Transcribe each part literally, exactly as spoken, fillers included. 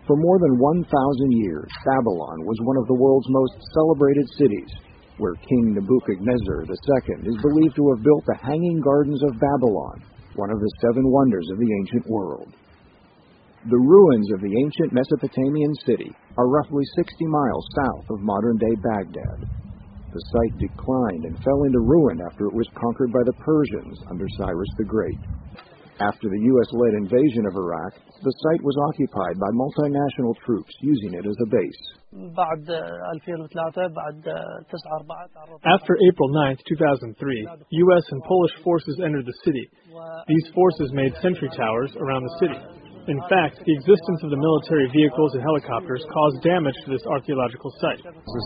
For more than one thousand years, Babylon was one of the world's most celebrated cities, where King Nebuchadnezzar the Second is believed to have built the Hanging Gardens of Babylon, one of the seven wonders of the ancient world. The ruins of the ancient Mesopotamian city are roughly sixty miles south of modern-day Baghdad. The site declined and fell into ruin after it was conquered by the Persians under Cyrus the Great. After the U S-led invasion of Iraq, the site was occupied by multinational troops using it as a base. After April ninth, two thousand three, U S and Polish forces entered the city. These forces made sentry towers around the city. In fact, the existence of the military vehicles and helicopters caused damage to this archaeological site.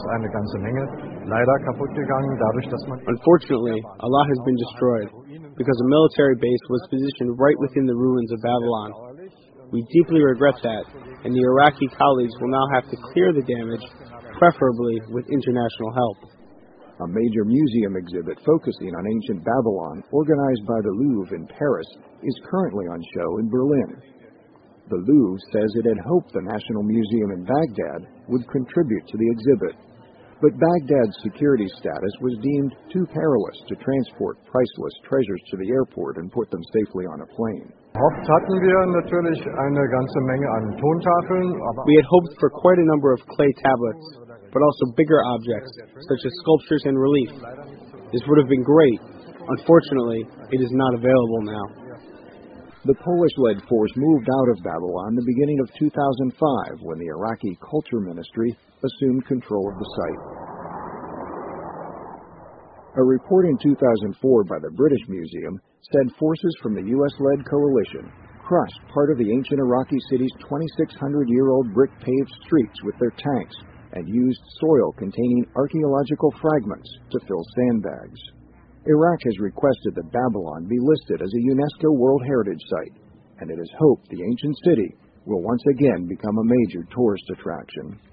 Unfortunately, a lot has been destroyed because a military base was positioned right within the ruins of Babylon. We deeply regret that, and the Iraqi colleagues will now have to clear the damage, preferably with international help. A major museum exhibit focusing on ancient Babylon, organized by the Louvre in Paris, is currently on show in Berlin. The Louvre says it had hoped the National Museum in Baghdad would contribute to the exhibit, but Baghdad's security status was deemed too perilous to transport priceless treasures to the airport and put them safely on a plane. We had hoped for quite a number of clay tablets, but also bigger objects, such as sculptures and relief. This would have been great. Unfortunately, it is not available now. The Polish-led force moved out of Babylon the beginning of two thousand five when the Iraqi Culture Ministry assumed control of the site. A report in two thousand four by the British Museum said forces from the U S-led coalition crushed part of the ancient Iraqi city's twenty-six hundred year old brick-paved streets with their tanks and used soil containing archaeological fragments to fill sandbags. Iraq has requested that Babylon be listed as a UNESCO World Heritage Site, and it is hoped the ancient city will once again become a major tourist attraction.